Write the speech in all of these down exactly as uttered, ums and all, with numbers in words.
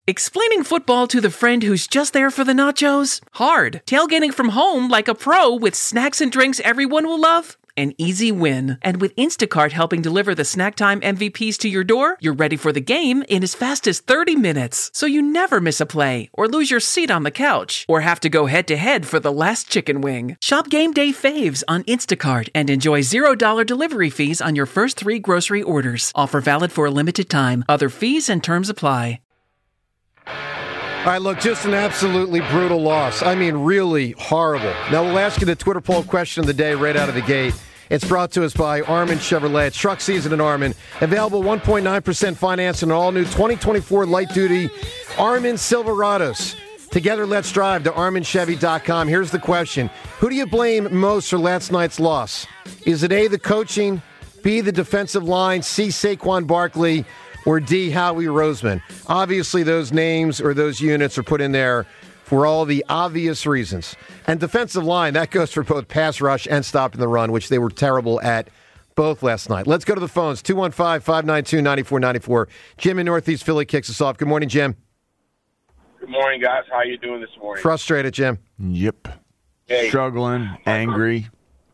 Explaining football to the friend who's just there for the nachos? Hard. Tailgating from home like a pro with snacks and drinks everyone will love? An easy win. And with Instacart helping deliver the snack time M V Ps to your door, you're ready for the game in as fast as thirty minutes. So you never miss a play, or lose your seat on the couch, or have to go head-to-head for the last chicken wing. Shop Game Day Faves on Instacart and enjoy zero dollars delivery fees on your first three grocery orders. Offer valid for a limited time. Other fees and terms apply. All right, look, just an absolutely brutal loss. I mean, really horrible. Now, we'll ask you the Twitter poll question of the day right out of the gate. It's brought to us by Armin Chevrolet. It's truck season at Armin. Available one point nine percent finance on all new twenty twenty-four light-duty Armin Silverados. Together, let's drive to armin chevy dot com. Here's the question. Who do you blame most for last night's loss? Is it A, the coaching, B, the defensive line, C, Saquon Barkley, or D, Howie Roseman? Obviously, those names or those units are put in there for all the obvious reasons. And defensive line, that goes for both pass rush and stopping the run, which they were terrible at both last night. Let's go to the phones. two one five, five nine two, nine four nine four. Jim in Northeast Philly kicks us off. Good morning, Jim. Good morning, guys. How you doing this morning? Frustrated, Jim. Yep. Hey. Struggling, angry.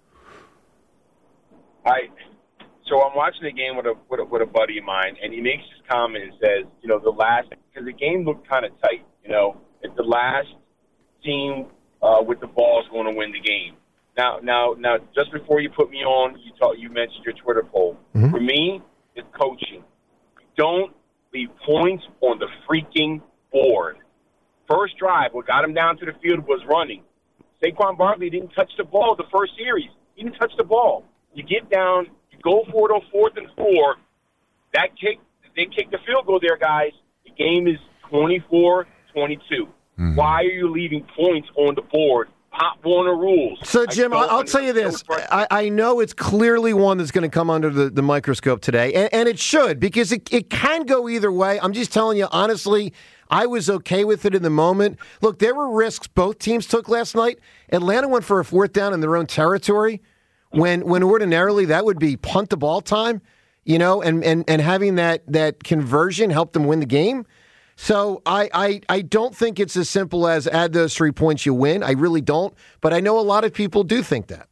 I... So I'm watching the game with a, with a with a buddy of mine, and he makes this comment and says, you know, the last because the game looked kind of tight. You know, it's the last team uh, with the ball is going to win the game. Now, now, now, just before you put me on, you talk, you mentioned your Twitter poll. Mm-hmm. For me, it's coaching. Don't leave points on the freaking board. First drive, what got him down to the field was running. Saquon Barkley didn't touch the ball the first series. He didn't touch the ball. You get down. Go for it on fourth and four. That kick, they kick the field goal there, guys. The game is twenty-four twenty-two. Mm-hmm. Why are you leaving points on the board? Pop Warner rules. So, Jim, I'll, I'll tell you this. I, I know it's clearly one that's going to come under the, the microscope today, and, and it should, because it, it can go either way. I'm just telling you, honestly, I was okay with it in the moment. Look, there were risks both teams took last night. Atlanta went for a fourth down in their own territory. When when ordinarily that would be punt the ball time, you know, and, and, and having that, that conversion help them win the game. So I, I I don't think it's as simple as add those three points, you win. I really don't. But I know a lot of people do think that.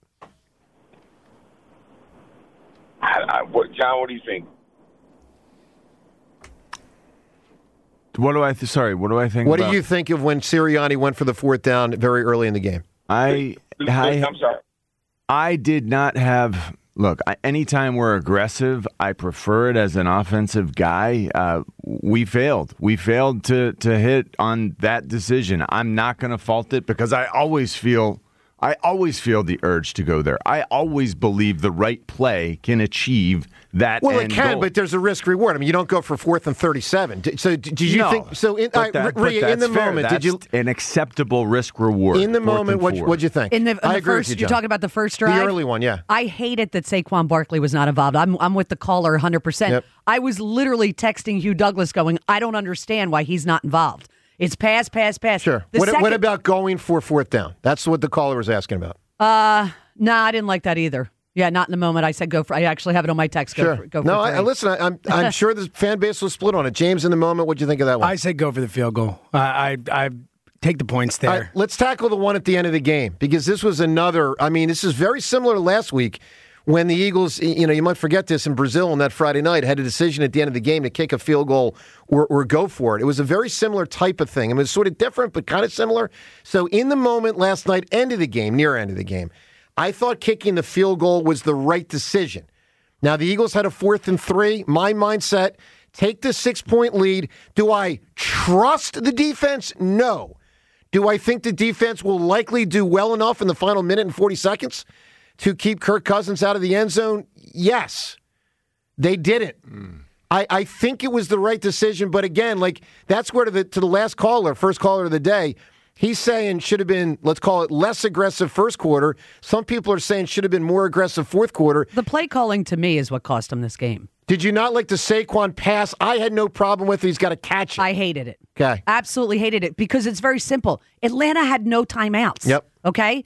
I, I, what, John, what do you think? What do I th- sorry? What do I think? What about- do you think of when Sirianni went for the fourth down very early in the game? I, I I'm sorry. I did not have look. I, anytime we're aggressive, I prefer it as an offensive guy. Uh, we failed. We failed to to hit on that decision. I'm not going to fault it because I always feel. I always feel the urge to go there. I always believe the right play can achieve that. Well, end it can, goal. but there's a risk reward. I mean, you don't go for fourth and thirty-seven. So, did you no, think? So, in, but that, uh, Rhea, but in the fair. moment, that's did you an acceptable risk reward? in the moment? What would would you think? In the, in I the agree first, with you, you're John. talking about the first drive, the early one, yeah. I hated that Saquon Barkley was not involved. I'm I'm with the caller one hundred percent. Yep. I was literally texting Hugh Douglas, going, I don't understand why he's not involved. It's pass, pass, pass. Sure. The What, second, what about going for fourth down? That's what the caller was asking about. Uh, no, nah, I didn't like that either. Yeah, not in the moment. I said go for. I actually have it on my text. Go Sure. for, go for no, three. I, listen. I, I'm I'm sure the fan base was split on it. James, in the moment, what'd you think of that one? I said go for the field goal. I I, I take the points there. All right, let's tackle the one at the end of the game, because this was another. I mean, this is very similar to last week when the Eagles, you know, you might forget this, in Brazil on that Friday night, had a decision at the end of the game to kick a field goal or, or go for it. It was a very similar type of thing. I mean, it was sort of different, but kind of similar. So in the moment last night, end of the game, near end of the game, I thought kicking the field goal was the right decision. Now, the Eagles had a fourth and three. My mindset, take the six-point lead. Do I trust the defense? No. Do I think the defense will likely do well enough in the final minute and forty seconds to keep Kirk Cousins out of the end zone? Yes. They didn't. Mm. I, I think it was the right decision, but again, like that's where to the to the last caller, first caller of the day, he's saying should have been, let's call it, less aggressive first quarter. Some people are saying should have been more aggressive fourth quarter. The play calling to me is what cost him this game. Did you not like the Saquon pass? I had no problem with it. He's got to catch it. I hated it. Okay. Absolutely hated it because it's very simple. Atlanta had no timeouts. Yep. Okay?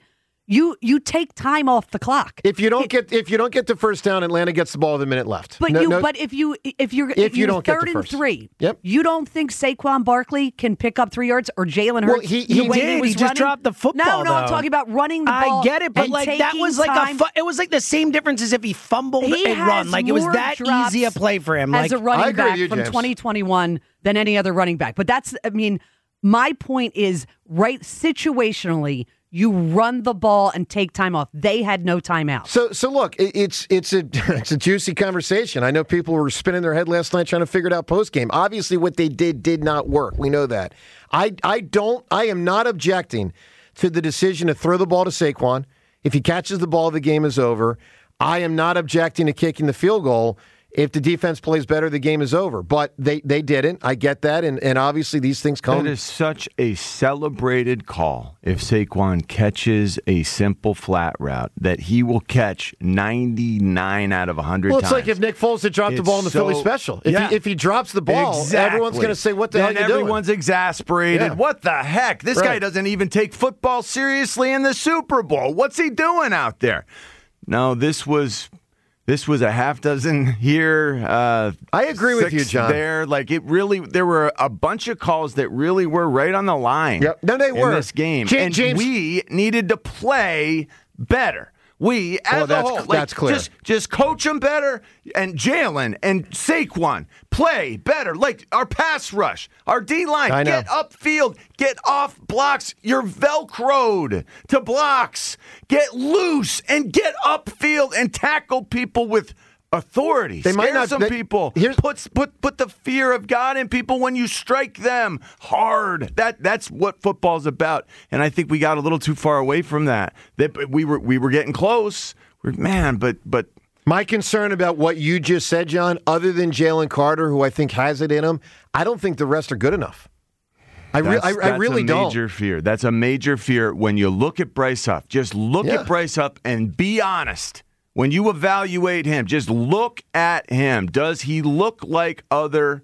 You you take time off the clock. If you don't get if you don't get the first down, Atlanta gets the ball with a minute left. But No- you no- but if you if you're If if you you're don't get third the and first. three, Yep. you don't think Saquon Barkley can pick up three yards or Jalen Well, Hurts? he- the he way did. was He just running? dropped the football, No, no, I'm though. talking about running the ball. I get it, but and like that taking was like time. a fu- it was like the same difference as if he fumbled He and has run. Like it was more that drops easy a play for him. as Like a running I agree with back you, from James. twenty twenty-one than any other running back. But that's, I mean, my point is right situationally, you run the ball and take time off. They had no timeout. So, so look, it, it's it's a it's a juicy conversation. I know people were spinning their head last night trying to figure it out post game. Obviously, what they did did not work. We know that. I I don't. I am not objecting to the decision to throw the ball to Saquon. If he catches the ball, the game is over. I am not objecting to kicking the field goal. If the defense plays better, the game is over. But they, they didn't. I get that. And, and obviously these things come. That is such a celebrated call if Saquon catches a simple flat route that he will catch ninety-nine out of one hundred Well, it's times. like if Nick Foles had dropped the It's ball in the Philly so- special. If, Yeah. he, if he drops the ball, Exactly. everyone's going to say, what the then hell are you everyone's doing? exasperated. Yeah. What the heck? This guy Right. doesn't even take football seriously in the Super Bowl. What's he doing out there? No, this was... This was a half dozen here. Uh, I agree with six you, John. There, like it really, there were a bunch of calls that really were right on the line. Yep. No, they in were. this game, Ja- and James- we needed to play better. We, as Well, that's- a whole, like, that's clear. Just, just coach them better, and Jalen and Saquon play better. Like our pass rush, our D line, I know. get upfield, get off blocks. You're velcroed to blocks. Get loose and get upfield and tackle people with authority. They might Scare not- some they- people. here's- Put put put the fear of God in people when you strike them hard. That that's what football's about. And I think we got a little too far away from that. That we were we were getting close. We're, man, but but My concern about what you just said, John, other than Jalen Carter, who I think has it in him, I don't think the rest are good enough. I, re- that's, I, I that's really a don't. major fear. That's a major fear when you look at Bryce Huff. Just look Yeah. at Bryce Huff and be honest. When you evaluate him, just look at him. Does he look like other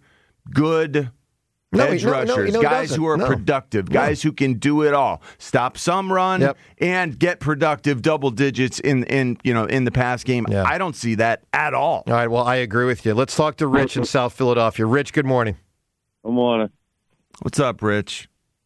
good No, he- edge no, no, rushers, no, he guys doesn't. who are No. productive, No. guys who can do it all, stop some run Yep. and get productive double digits in in you know in the pass game? Yeah. I don't see that at all. All right, well, I agree with you. Let's talk to Rich in South Philadelphia. Rich, good morning. Good morning. What's up, Rich?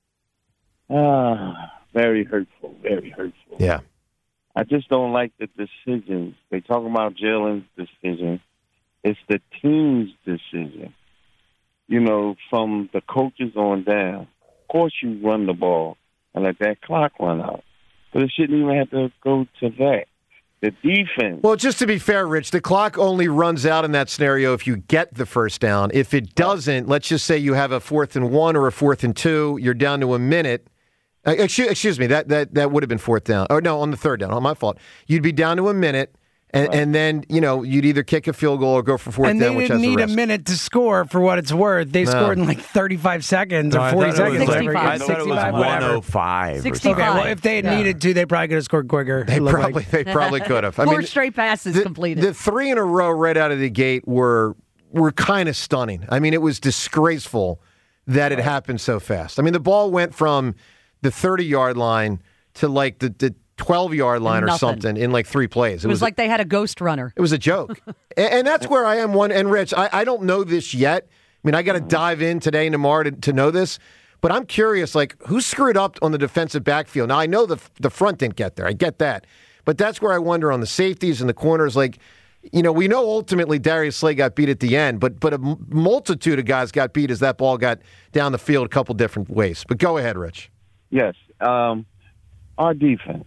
Ah, very hurtful, very hurtful. Yeah. I just don't like the decisions. They talk about Jalen's decision. It's the team's decision. You know, from the coaches on down. Of course you run the ball and let that clock run out. But it shouldn't even have to go to that. The defense. Well, just to be fair, Rich, the clock only runs out in that scenario if you get the first down. If it doesn't, let's just say you have a fourth and one or a fourth and two, you're down to a minute. Uh, excuse, excuse me, that, that, that would have been fourth down. Or no, on the third down. Oh, my fault. You'd be down to a minute, and, Right. and then, you know, you'd either kick a field goal or go for fourth and down, they which didn't has need the a risk. minute to score for what it's worth. They No. scored in like thirty-five seconds No, or I forty thought it was seconds. like- sixty-five. I thought it was sixty-five, whatever. one oh five. or sixty-five. something. Okay, well, if they had Yeah. needed to, they probably could have scored quicker. They It looked probably, like. they probably could have. I Four mean, straight passes the, completed. The three in a row right out of the gate were were kind of stunning. I mean, it was disgraceful that it happened so fast. I mean, the ball went from the thirty-yard line to like the, the twelve-yard line or Nothing. something in like three plays. it was like they had a ghost runner. It was a joke. and, and that's where I am one. And Rich, I, I don't know this yet. I mean, I got to dive in today and tomorrow to, to know this. But I'm curious, like, who screwed up on the defensive backfield? Now, I know the the front didn't get there. I get that. But that's where I wonder on the safeties and the corners. Like, you know, we know ultimately Darius Slay got beat at the end, but but a m- multitude of guys got beat as that ball got down the field a couple different ways. But go ahead, Rich. Yes. Um, our defense.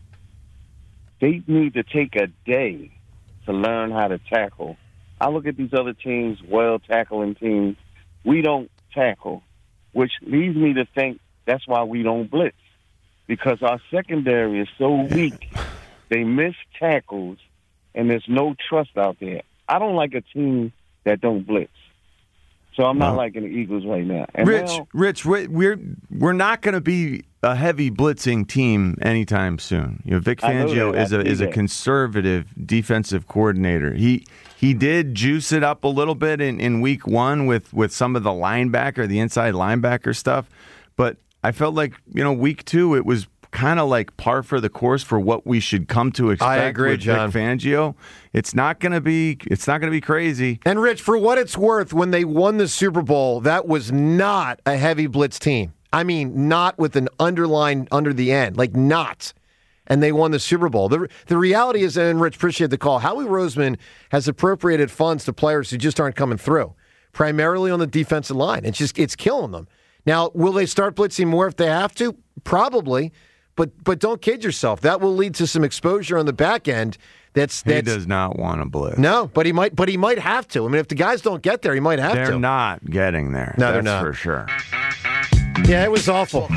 They need to take a day to learn how to tackle. I look at these other teams, well-tackling teams. We don't tackle, which leads me to think that's why we don't blitz, because our secondary is so weak. They miss tackles, and there's no trust out there. I don't like a team that don't blitz. So I'm not No. liking the Eagles right now. And Rich, now, Rich, we- we're we're not going to be a heavy blitzing team anytime soon. You know, Vic I know Fangio that. I is a see is a that. conservative defensive coordinator. He he did juice it up a little bit in, in week one with, with some of the linebacker, the inside linebacker stuff, but I felt like you know week two it was kind of like par for the course for what we should come to expect I agree, with John. Vic Fangio. It's not going to be it's not going to be crazy. And Rich, for what it's worth, when they won the Super Bowl, that was not a heavy blitz team. I mean, not with an underline under the end, like not. And they won the Super Bowl. The the reality is, and Rich, appreciate the call, Howie Roseman has appropriated funds to players who just aren't coming through, primarily on the defensive line. It's just it's killing them. Now, will they start blitzing more if they have to? Probably. But but don't kid yourself. That will lead to some exposure on the back end. That's, that's He does not want to blitz. No, but he might but he might have to. I mean, if the guys don't get there, he might have they're to. not getting there. No, That's they're not. for sure. Yeah, it was awful.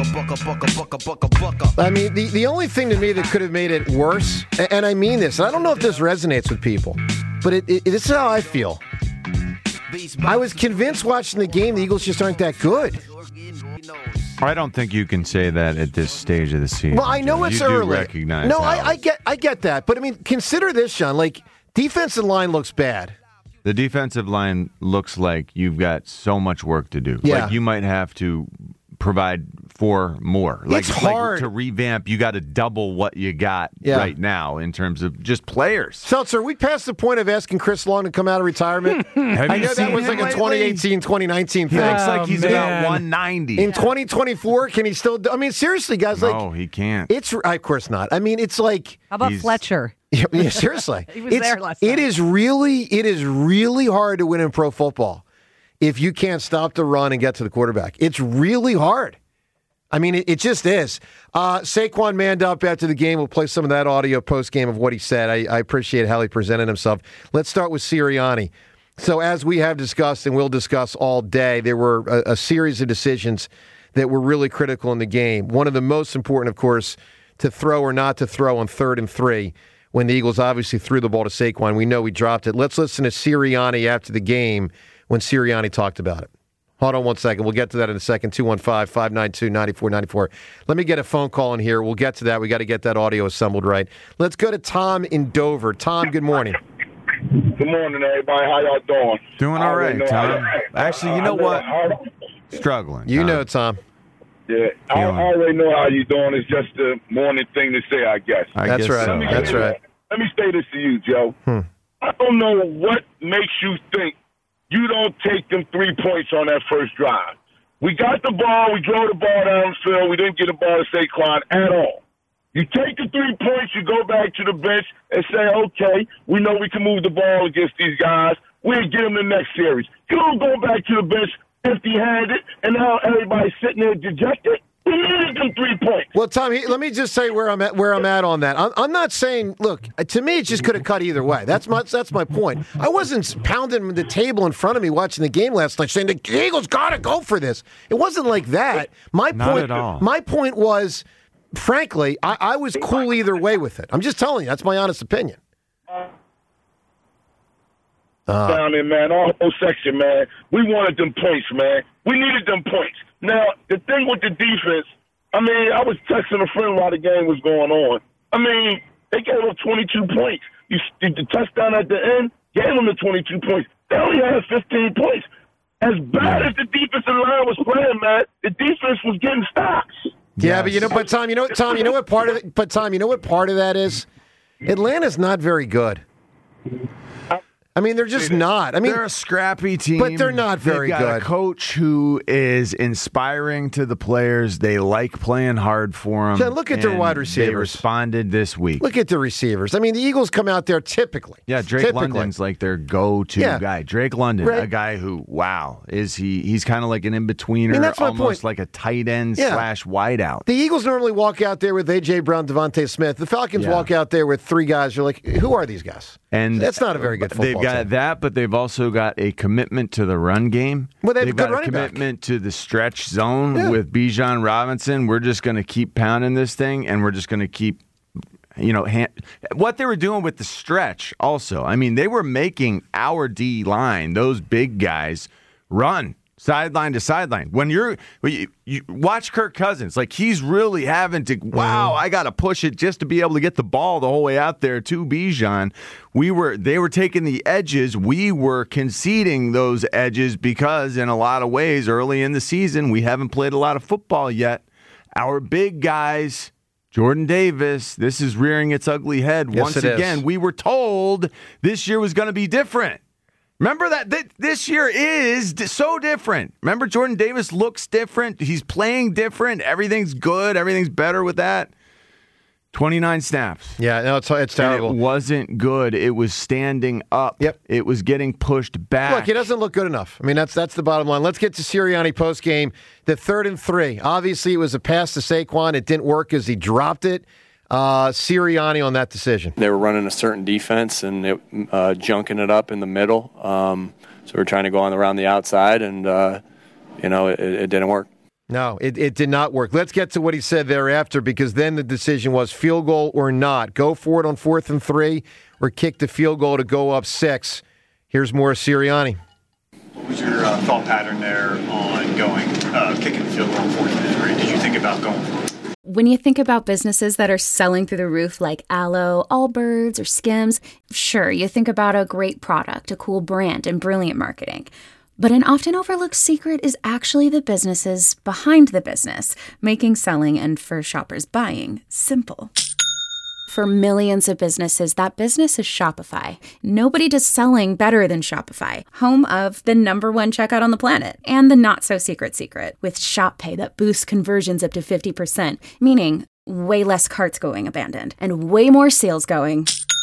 I mean, the, the only thing to me that could have made it worse, and, and I mean this, and I don't know if this resonates with people, but it, it, this is how I feel. I was convinced watching the game the Eagles just aren't that good. I don't think you can say that at this stage of the season. Well, I know Joe. it's you early. Do recognize no, how I, I get I get that. But, I mean, consider this, Sean. Like, defensive line looks bad. The defensive line looks like you've got so much work to do. Yeah. Like you might have to provide for more. Like, It's hard. Like to revamp, you got to double what you got Yeah. right now in terms of just players. Seltzer, we passed the point of asking Chris Long to come out of retirement. Have I you know that seen was him like a lately? twenty eighteen, twenty nineteen He thing. looks like Oh, he's man. about one ninety. In twenty twenty-four, can he still do, I mean, seriously, guys, like, no, he can't. it's, of course not. I mean, it's like, How about He's- Fletcher? yeah, yeah, seriously. He was It's- there last It night. is really, it is really hard to win in pro football if you can't stop the run and get to the quarterback. It's really hard. I mean, it, it just is. Uh, Saquon manned up after the game. We'll play some of that audio post-game of what he said. I, I appreciate how he presented himself. Let's start with Sirianni. So as we have discussed and will discuss all day, there were a, a series of decisions that were really critical in the game. One of the most important, of course, to throw or not to throw on third and three when the Eagles obviously threw the ball to Saquon. We know he dropped it. Let's listen to Sirianni after the game when Sirianni talked about it. Hold on one second. We'll get to that in a second. two one five, five nine two, nine four nine four. Let me get a phone call in here. We'll get to that. We got to get that audio assembled right. Let's go to Tom in Dover. Tom, good morning. Good morning, everybody. How y'all doing? Doing I all already right, know Tom. how- Actually, you know I know what? how- Struggling. You Tom. know, Tom. Yeah, I, I Feeling. already know how you doing. It's just a morning thing to say, I guess. I That's guess right. so. That's right. Let me say this to you, Joe. Hmm. I don't know what makes you think you don't take them three points on that first drive. We got the ball. We drove the ball down the field. We didn't get the ball to Saquon at all. You take the three points, you go back to the bench and say, okay, we know we can move the ball against these guys. We'll get them the next series. You don't go back to the bench empty-handed, and now everybody's sitting there dejected. We needed them three points. Well, Tom, he, let me just say where I'm at. Where I'm at on that. I'm, I'm not saying. Look, to me, it just could have cut either way. That's my. That's my point. I wasn't pounding the table in front of me watching the game last night, saying the Eagles got to go for this. It wasn't like that. My Not point. at all. My point was, frankly, I, I was cool either way with it. I'm just telling you. That's my honest opinion. Down there, man, our whole section, man. We wanted them points, man. We needed them points. Now, the thing with the defense, I mean, I was texting a friend while the game was going on. I mean, they gave up twenty-two points. You the touchdown at the end gave them the twenty-two points. They only had fifteen points. As bad as the defensive line was playing, man, the defense was getting stops. Yeah, but you know, but Tom, you know, what, Tom, you know what part of it? But Tom, you know what part of that is? Atlanta's not very good. I mean, they're just not. I mean, they're a scrappy team, but they're not very They've got good. A coach who is inspiring to the players. They like playing hard for them. John, look at their wide They receivers. responded this week. Look at the receivers. I mean, the Eagles come out there typically. Yeah, Drake typically. London's like their go-to Yeah. guy. Drake London, Right. a guy who, wow, is he? He's kind of like an in-betweener, I mean, that's my almost point. like a tight end Yeah. slash wideout. The Eagles normally walk out there with A J. Brown, Devontae Smith. The Falcons Yeah. walk out there with three guys. You're like, who are these guys? And That's not a very good football They've got team. that, but they've also got a commitment to the run game. Well, they have a they've good got a running back. commitment to the stretch zone Yeah. with Bijan Robinson. We're just going to keep pounding this thing, and we're just going to keep, you know, hand, what they were doing with the stretch. Also, I mean, they were making our D line, those big guys, run sideline to sideline. When you're, when you, you watch Kirk Cousins, like he's really having to, wow, I got to push it just to be able to get the ball the whole way out there to Bijan. We were, they were taking the edges. We were conceding those edges because in a lot of ways early in the season, we haven't played a lot of football yet. Our big guys Jordan Davis, this is rearing its ugly head Yes, once it is. again. We were told this year was going to be different. Remember that th- this year is d- so different. Remember, Jordan Davis looks different. He's playing different. Everything's good. Everything's better with that. twenty-nine snaps. Yeah, no, it's it's terrible. And it wasn't good. It was standing up. Yep. It was getting pushed back. Look, he doesn't look good enough. I mean, that's that's the bottom line. Let's get to Sirianni postgame. The third and three. Obviously, it was a pass to Saquon. It didn't work as he dropped it. Uh, Sirianni on that decision. They were running a certain defense and it, uh, junking it up in the middle. Um, so we were trying to go on around the outside, and uh, you know it, it didn't work. No, it, it did not work. Let's get to what he said thereafter, because then the decision was field goal or not. Go for it on fourth and three or kick the field goal to go up six. Here's more Sirianni. What was your uh, thought pattern there on going, uh, kicking the field goal on fourth and three? Did you think about going for it? When you think about businesses that are selling through the roof like Aloe, Allbirds, or Skims, sure, you think about a great product, a cool brand, and brilliant marketing. But an often overlooked secret is actually the businesses behind the business, making selling and for shoppers buying simple. For millions of businesses, that business is Shopify. Nobody does selling better than Shopify, home of the number one checkout on the planet, and the not-so-secret secret, with Shop Pay that boosts conversions up to fifty percent, meaning way less carts going abandoned, and way more sales going.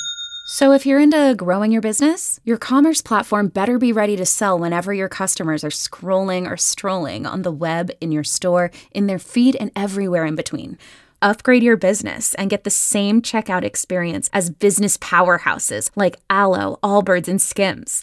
So if you're into growing your business, your commerce platform better be ready to sell whenever your customers are scrolling or strolling on the web, in your store, in their feed, and everywhere in between. Upgrade your business and get the same checkout experience as business powerhouses like Aloe, Allbirds, and Skims.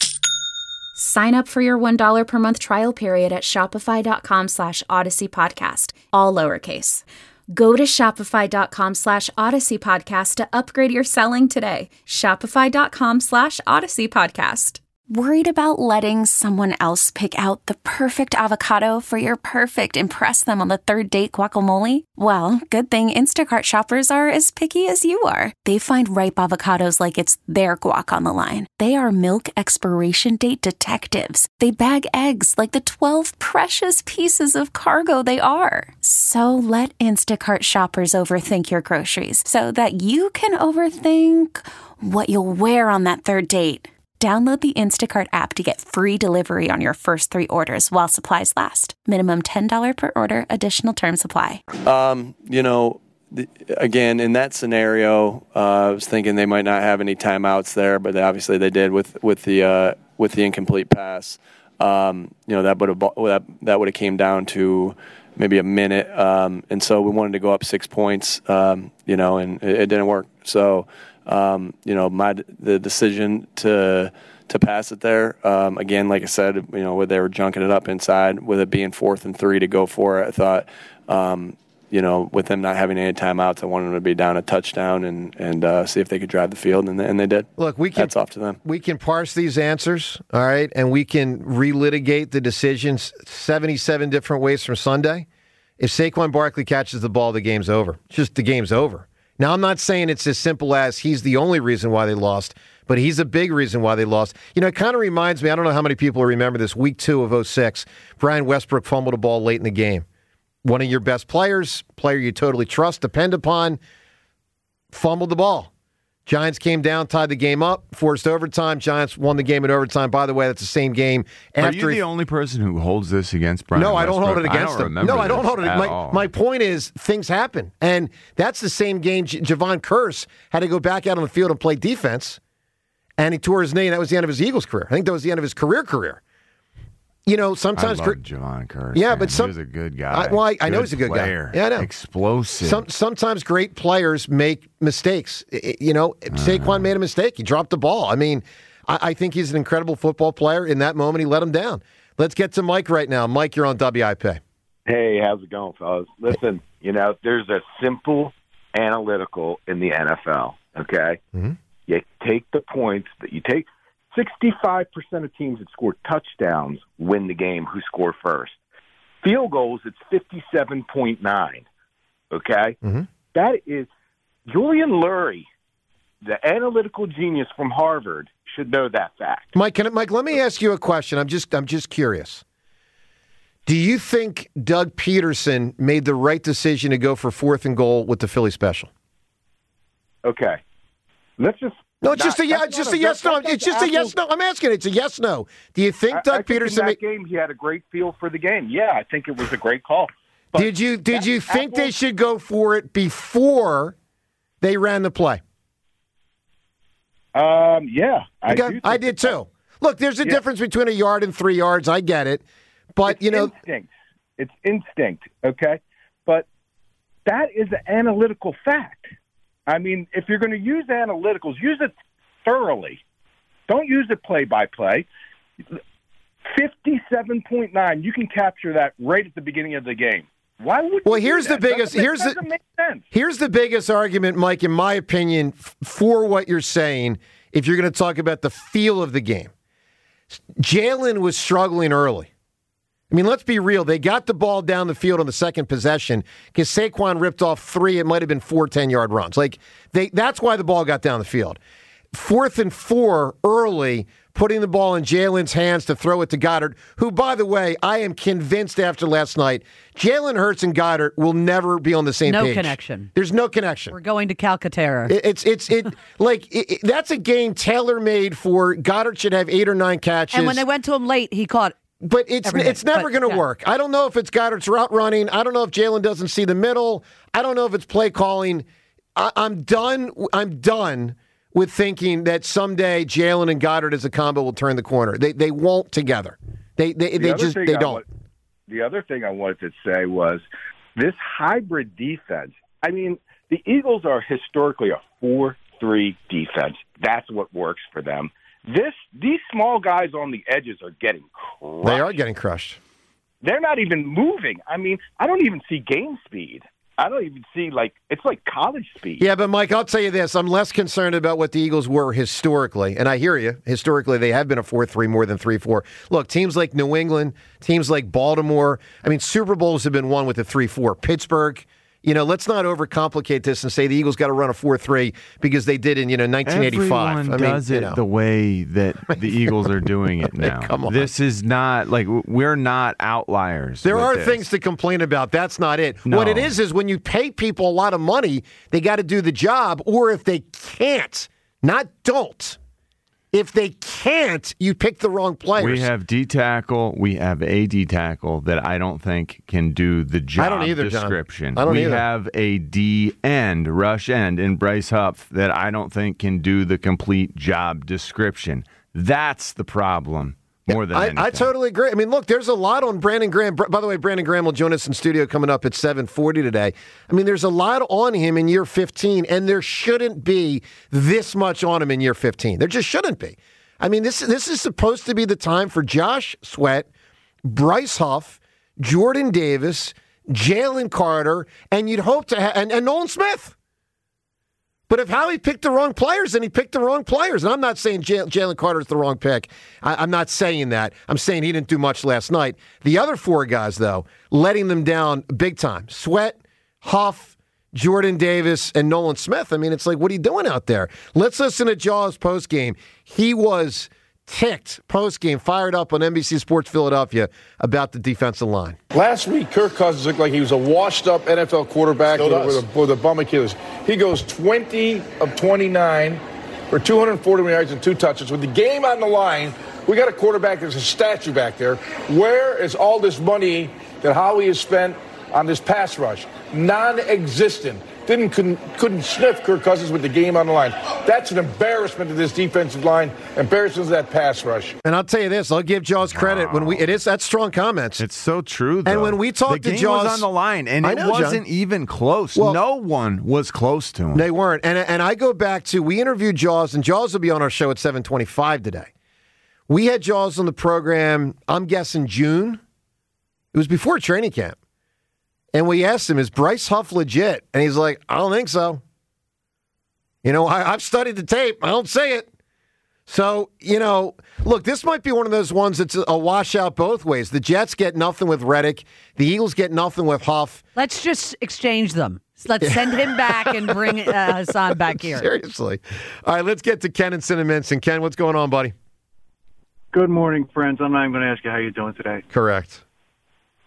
Sign up for your one dollar per month trial period at shopify.com slash Odyssey Podcast, all lowercase. Go to shopify.com slash Odyssey Podcast to upgrade your selling today. Shopify.com slash Odyssey Podcast. Worried about letting someone else pick out the perfect avocado for your perfect impress them on the third date guacamole? Well, good thing Instacart shoppers are as picky as you are. They find ripe avocados like it's their guac on the line. They are milk expiration date detectives. They bag eggs like the twelve precious pieces of cargo they are. So let Instacart shoppers overthink your groceries so that you can overthink what you'll wear on that third date. Download the Instacart app to get free delivery on your first three orders while supplies last. Minimum ten dollars per order. Additional terms apply. Um, you know, th- again, in that scenario, uh, I was thinking they might not have any timeouts there, but they, obviously they did with with the uh, with the incomplete pass. Um, you know, that would have that that would have came down to maybe a minute, um, and so we wanted to go up six points. Um, you know, and it, it didn't work. So. Um, you know, my the decision to to pass it there um, again, like I said, you know, where they were junking it up inside, with it being fourth and three to go for it. I thought, um, you know, with them not having any timeouts, I wanted them to be down a touchdown and and uh, see if they could drive the field, and they, and they did. Look, we can Hats off to them. We can parse these answers, all right, and we can relitigate the decisions seventy-seven different ways from Sunday. If Saquon Barkley catches the ball, the game's over. It's just the game's over. Now, I'm not saying it's as simple as he's the only reason why they lost, but he's a big reason why they lost. You know, it kind of reminds me, I don't know how many people remember this, week two of oh six, Brian Westbrook fumbled a ball late in the game. One of your best players, player you totally trust, depend upon, fumbled the ball. Giants came down, tied the game up, forced overtime. Giants won the game in overtime. By the way, that's the same game. After Are you the he... only person who holds this against Brian No, I Westbrook? don't hold it against I don't him. remember No, I don't this hold it. at My, all. my point is, things happen. And that's the same game J- Javon Curse had to go back out on the field and play defense. And he tore his knee. That was the end of his Eagles career. I think that was the end of his career career. You know, sometimes... I love Javon Curse. Yeah, man. but some... He was a good guy. I, well, I, I know Good he's a good player. guy. Yeah, I know. Explosive. Some, sometimes great players make mistakes. I- you know, uh, Saquon made a mistake. He dropped the ball. I mean, I, I think he's an incredible football player. In that moment, he let him down. Let's get to Mike right now. Mike, you're on W I P. Hey, how's it going, fellas? Listen, you know, there's a simple analytical in the N F L, okay? Mm-hmm. You take the points that you take. sixty-five percent of teams that score touchdowns win the game who score first. Field goals, it's fifty-seven point nine, okay? Mm-hmm. That is Julian Lurie, the analytical genius from Harvard, should know that fact. Mike, can I, Mike, let me ask you a question. I'm just I'm just curious. Do you think Doug Peterson made the right decision to go for fourth and goal with the Philly special? Okay. Let's just No, it's not, just a yeah, just a yes no. It's just a yes no. I'm asking. It's a yes no. Do you think I, Doug I think Peterson in that made, game he had a great feel for the game? Yeah, I think it was a great call. But did you did you think Apple, they should go for it before they ran the play? Um, yeah, I okay. do I did too. Look, there's a yeah. difference between a yard and three yards. I get it, but it's you know, instinct. It's instinct. Okay, but that is an analytical fact. I mean, if you're going to use analyticals, use it thoroughly. Don't use it play by play. fifty-seven point nine, you can capture that right at the beginning of the game. Why would you Well, here's do the that? biggest Doesn't make- here's the doesn't make sense. Here's the biggest argument, Mike, in my opinion, f- for what you're saying, if you're going to talk about the feel of the game. Jalen was struggling early. I mean, let's be real. They got the ball down the field on the second possession because Saquon ripped off three. It might have been four ten-yard runs. Like they, that's why the ball got down the field. Fourth and four early, putting the ball in Jalen's hands to throw it to Goddard, who, by the way, I am convinced after last night, Jalen Hurts and Goddard will never be on the same No page. connection. There's no connection. We're going to Calcaterra. It, it's it's it like it, it, that's a game tailor made for Goddard should have eight or nine catches. And when they went to him late, he caught. But it's everything. it's never But, going to yeah. work. I don't know if it's Goddard's route running. I don't know if Jalen doesn't see the middle. I don't know if it's play calling. I, I'm done. I'm done with thinking that someday Jalen and Goddard as a combo will turn the corner. They they won't together. They they The they other just thing they I don't. want- the other thing I wanted to say was this hybrid defense. I mean, the Eagles are historically a four three defense. That's what works for them. This these small guys on the edges are getting crushed. They are getting crushed. They're not even moving. I mean, I don't even see game speed. I don't even see, like, it's like college speed. Yeah, but Mike, I'll tell you this. I'm less concerned about what the Eagles were historically. And I hear you. Historically, they have been a four three more than three four. Look, teams like New England, teams like Baltimore, I mean, Super Bowls have been won with a three four. Pittsburgh, you know, let's not overcomplicate this and say the Eagles got to run a four three because they did in, you know, nineteen eighty-five. Everyone I mean, does you it know. the way that the Eagles are doing it now. Come on. This is not, like, we're not outliers. There with are this. things to complain about. That's not it. No. What it is is when you pay people a lot of money, they got to do the job. Or if they can't, not don't. If they can't, you pick the wrong players. We have D tackle. We have a D tackle that I don't think can do the job I don't either, John. description. I don't we either. have a D end, rush end in Bryce Huff that I don't think can do the complete job description. That's the problem more than I, anything. I totally agree. I mean, look, there's a lot on Brandon Graham. By the way, Brandon Graham will join us in studio coming up at seven forty today. I mean, there's a lot on him in year fifteen, and there shouldn't be this much on him in year fifteen. There just shouldn't be. I mean, this this is supposed to be the time for Josh Sweat, Bryce Huff, Jordan Davis, Jalen Carter, and you'd hope to have, and, and Nolan Smith. But if Howie picked the wrong players, then he picked the wrong players. And I'm not saying Jalen Jalen Carter's the wrong pick. I, I'm not saying that. I'm saying he didn't do much last night. The other four guys, though, letting them down big time. Sweat, Huff, Jordan Davis, and Nolan Smith. I mean, it's like, what are you doing out there? Let's listen to Jaws postgame. He was ticked postgame, fired up on N B C Sports Philadelphia about the defensive line. Last week, Kirk Cousins looked like he was a washed-up N F L quarterback with, with, a, with a bum Achilles. He goes twenty of twenty-nine for two hundred forty yards and two touchdowns. With the game on the line, we got a quarterback that's a statue back there. Where is all this money that Howie has spent on this pass rush? Non-existent. Didn't couldn't, couldn't sniff Kirk Cousins with the game on the line. That's an embarrassment to this defensive line. Embarrassment to that pass rush. And I'll tell you this, I'll give Jaws credit when we it is that's strong comments. It's so true, though. And when we talked the to game Jaws was on the line, and I it know, wasn't John. even close. Well, no one was close to him. They weren't. And and I go back to we interviewed Jaws, and Jaws will be on our show at seven twenty-five today. We had Jaws on the program, I'm guessing June. It was before training camp. And we asked him, is Bryce Huff legit? And he's like, I don't think so. You know, I, I've studied the tape. I don't say it. So, you know, look, this might be one of those ones that's a washout both ways. The Jets get nothing with Reddick. The Eagles get nothing with Huff. Let's just exchange them. Let's send him back and bring uh, Hassan back here. Seriously. All right, let's get to Ken and Cinnaminson. Ken, what's going on, buddy? Good morning, friends. I'm not even going to ask you how you're doing today. Correct.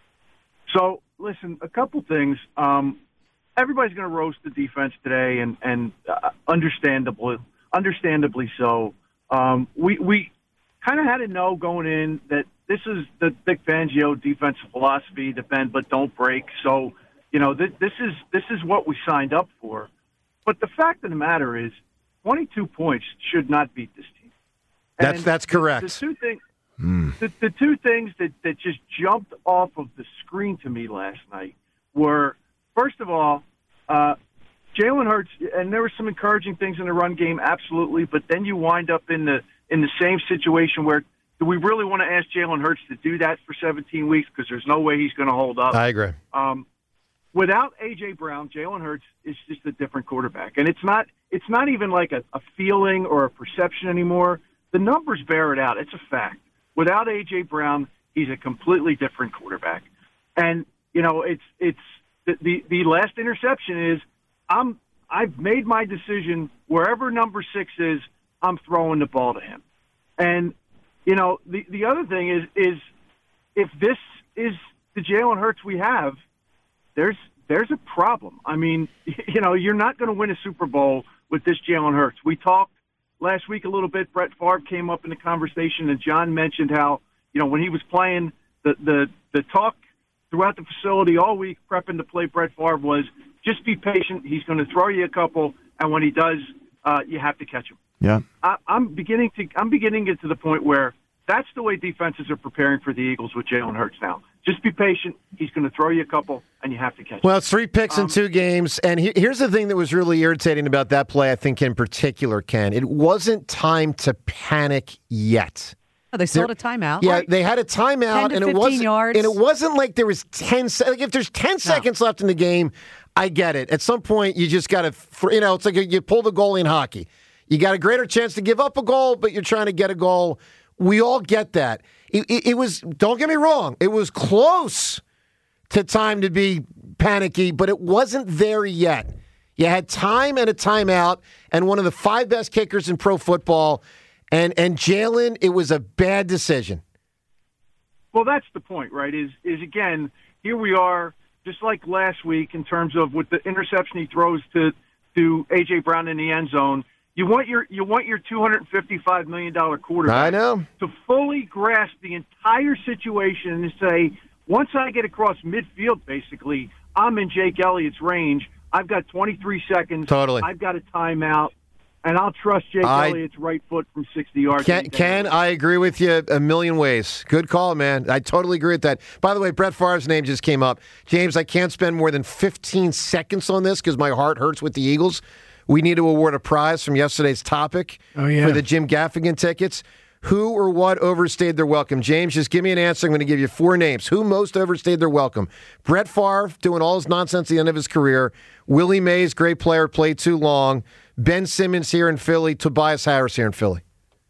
So, listen, a couple things. Um, everybody's going to roast the defense today, and, and uh, understandably, understandably so. Um, we we kind of had to know going in that this is the Vic Fangio defensive philosophy, defend but don't break. So, you know, th- this is this is what we signed up for. But the fact of the matter is, twenty-two points should not beat this team. That's And that's correct. The, the two things, Mm. the, the two things that, that just jumped off of the screen to me last night were, first of all, uh, Jalen Hurts, and there were some encouraging things in the run game, absolutely, but then you wind up in the in the same situation where, do we really want to ask Jalen Hurts to do that for seventeen weeks? Because there's no way he's going to hold up. I agree. Um, without A J. Brown, Jalen Hurts is just a different quarterback, and it's not it's not even like a, a feeling or a perception anymore. The numbers bear it out. It's a fact. Without A J. Brown, he's a completely different quarterback. And, you know, it's it's the, the, the last interception is I'm I've made my decision wherever number six is, I'm throwing the ball to him. And, you know, the, the other thing is is if this is the Jalen Hurts we have, there's there's a problem. I mean, you know, you're not going to win a Super Bowl with this Jalen Hurts. We talked last week a little bit. Brett Favre came up in the conversation, and John mentioned how, you know, when he was playing, the the, the talk throughout the facility all week prepping to play Brett Favre was, just be patient. He's going to throw you a couple, and when he does, uh, you have to catch him. Yeah. I, I'm beginning to I'm beginning to get to the point where that's the way defenses are preparing for the Eagles with Jalen Hurts now. Just be patient. He's going to throw you a couple, and you have to catch Well, him. it's three picks Um, in two games. And he, here's the thing that was really irritating about that play, I think, in particular, Ken. It wasn't time to panic yet. Oh, they still There- had a timeout. Yeah, they had a timeout, ten to and it fifteen wasn't. yards. And it wasn't like there was ten. Se- like if there's ten seconds left in the game, I get it. At some point, you just got to, you know, it's like a, you pull the goalie in hockey. You got a greater chance to give up a goal, but you're trying to get a goal. We all get that. It, it, it was. Don't get me wrong. It was close to time to be panicky, but it wasn't there yet. You had time and a timeout, and one of the five best kickers in pro football. And and Jalen, it was a bad decision. Well, that's the point, right? Is is again, here we are, just like last week in terms of with the interception he throws to to A J. Brown in the end zone. You want your you want your two hundred fifty-five million dollars quarterback I know. to fully grasp the entire situation and say, once I get across midfield, basically, I'm in Jake Elliott's range. I've got twenty-three seconds. Totally. I've got a timeout. And I'll trust Jake I- Elliott's right foot from sixty yards. Ken, Ken, I agree with you a million ways. Good call, man. I totally agree with that. By the way, Brett Favre's name just came up. James, I can't spend more than fifteen seconds on this because my heart hurts with the Eagles. We need to award a prize from yesterday's topic Oh, yeah. for the Jim Gaffigan tickets. Who or what overstayed their welcome? James, just give me an answer. I'm going to give you four names. Who most overstayed their welcome? Brett Favre, doing all his nonsense at the end of his career. Willie Mays, great player, played too long. Ben Simmons here in Philly. Tobias Harris here in Philly.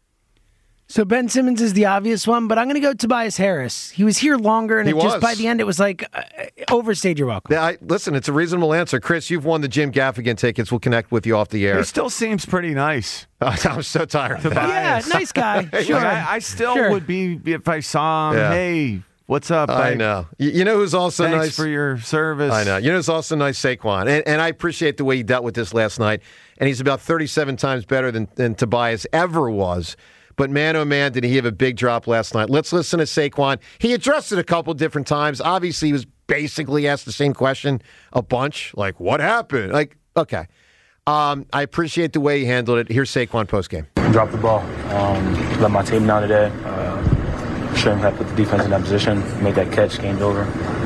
So Ben Simmons is the obvious one, but I'm going to go Tobias Harris. He was here longer, and He it just was. by the end, it was like, uh, overstayed your welcome. Yeah, I, listen, it's a reasonable answer. Chris, you've won the Jim Gaffigan tickets. We'll connect with you off the air. He still seems pretty nice. I'm so tired of that. Yeah, nice guy. Sure. Like, I, I still Sure. would be if I saw him. Yeah. Hey, what's up? I know. You, you know who's also Thanks nice? for your service. I know. You know who's also nice? Saquon. And, and I appreciate the way he dealt with this last night. And he's about thirty-seven times better than, than Tobias ever was. But man, oh man, did he have a big drop last night. Let's listen to Saquon. He addressed it a couple different times. Obviously, he was basically asked the same question a bunch. Like, what happened? Like, okay. Um, I appreciate the way he handled it. Here's Saquon postgame. Dropped the ball. Um, let my team down today. Uh, shouldn't have put the defense in that position. Made that catch, game's over.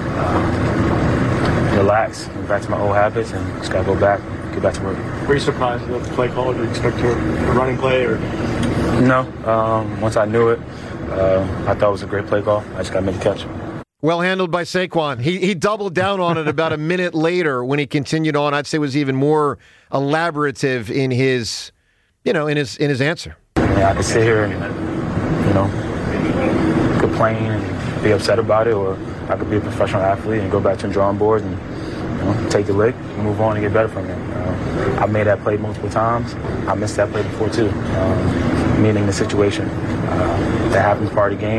Uh, relax, get back to my old habits, and just gotta go back, get back to work. Were you surprised with the play call? Did you expect a, a running play? Or No, um, once I knew it, uh, I thought it was a great play call. I just gotta make the catch. Well handled by Saquon. He he doubled down on it about a minute later when he continued on. I'd say was even more elaborative in his, you know, in his in his answer. Yeah, I could sit here and, you know, complain and be upset about it, or I could be a professional athlete and go back to the drawing board and, you know, take the lick, move on, and get better from it. Uh, I made that play multiple times. I missed that play before too, um, meaning the situation. Uh, that happens part of the game.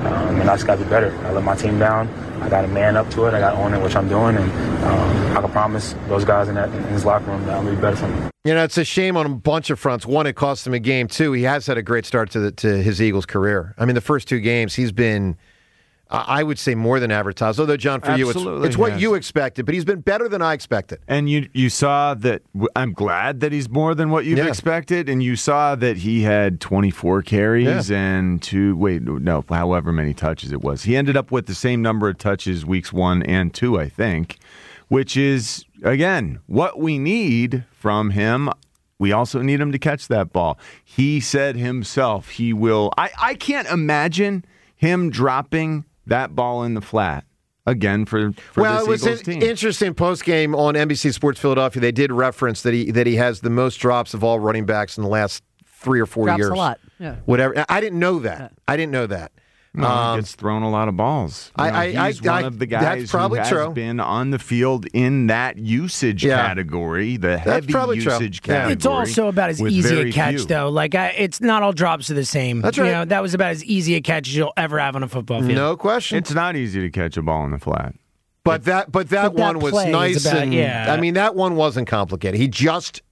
um, and I just got to be better. I let my team down. I got to man up to it. I got to own it, which I'm doing, and um, I can promise those guys in that in his locker room that I'm going to be better for them. You know, it's a shame on a bunch of fronts. One, it cost him a game. Two, he has had a great start to the, to his Eagles career. I mean, the first two games, he's been, uh, I would say, more than advertised. Although, John, for Absolutely, you, it's, it's what yes. you expected, but he's been better than I expected. And you you saw that. I'm glad that he's more than what you've Yeah. expected, and you saw that he had twenty-four carries Yeah. and two. Wait, no, however many touches it was. He ended up with the same number of touches weeks one and two, I think, which is again what we need from him. We also need him to catch that ball. He said himself he will. I, I can't imagine him dropping that ball in the flat again for, for well, this it was Eagles an team. interesting post game on N B C Sports Philadelphia. They did reference that he that he has the most drops of all running backs in the last three or four Drops years. a lot. Yeah. Whatever. I didn't know that. I didn't know that. No, Um, he gets thrown a lot of balls. You I- know, I- he's I- one I- of the that's guys probably who has true. been on the field in that usage Yeah. category, the That's heavy probably true. usage Yeah. category. It's also about as with easy very a catch, few. though. Like I, it's not all drops are the same. That's You right. know, that was about as easy a catch as you'll ever have on a football field. No question. It's not easy to catch a ball in the flat. But that, but that But that one was play is nice, about- and yeah. I mean that one wasn't complicated. He just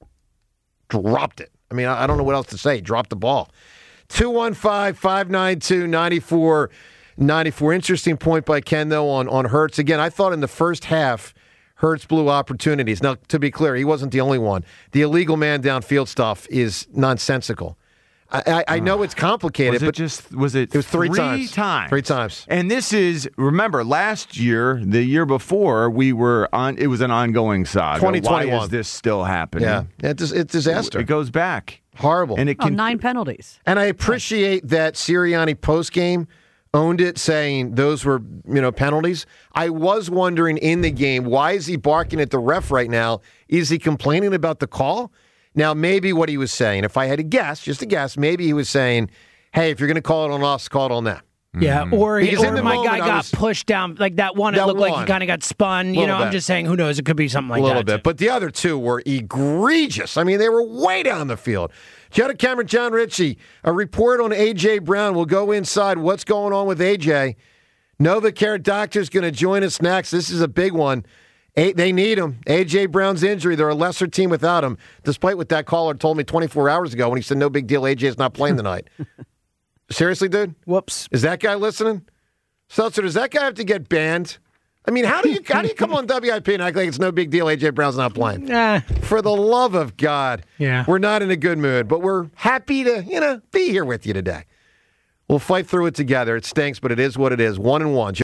dropped it. I mean, I I don't know what else to say. He dropped the ball. two one five, five nine two, nine four nine four. Interesting point by Ken though on on Hurts. Again, I thought in the first half Hurts blew opportunities. Now, to be clear, he wasn't the only one. The illegal man downfield stuff is nonsensical. I, I, I know it's complicated, Was it but just was it? it was three, three times. times. Three times. And this is remember last year, the year before, we were on. It was an ongoing saga. twenty Why twenty-one. is this still happening? Yeah, it's it's disaster. It goes back. Horrible. And it Oh, can nine penalties. And I appreciate that Sirianni post-game owned it, saying those were, you know, penalties. I was wondering in the game, why is he barking at the ref right now? Is he complaining about the call? Now, maybe what he was saying, if I had to guess, just a guess, maybe he was saying, hey, if you're going to call it on us, call it on them. Yeah, or, Because in or the my moment, guy I got was- pushed down like that one. It That looked like one. he kind of got spun. You Little know, I'm bit. just saying, who knows? It could be something like a little that. bit. But the other two were egregious. I mean, they were way down the field. Jetta Cameron, John Ritchie, a report on A J. Brown. We'll go inside. What's going on with A J? NovaCare doctor's going to join us next. This is a big one. A- they need him. A J. Brown's injury. They're a lesser team without him, despite what that caller told me twenty-four hours ago when he said, no big deal, A J's not playing tonight. Seriously, dude? Whoops. Is that guy listening? Seltzer, does that guy have to get banned? I mean, how do you how do you come on W I P and act like it's no big deal? A J. Brown's not playing. Nah. For the love of God, Yeah. we're not in a good mood, but we're happy to you know be here with you today. We'll fight through it together. It stinks, but it is what it is. One and one.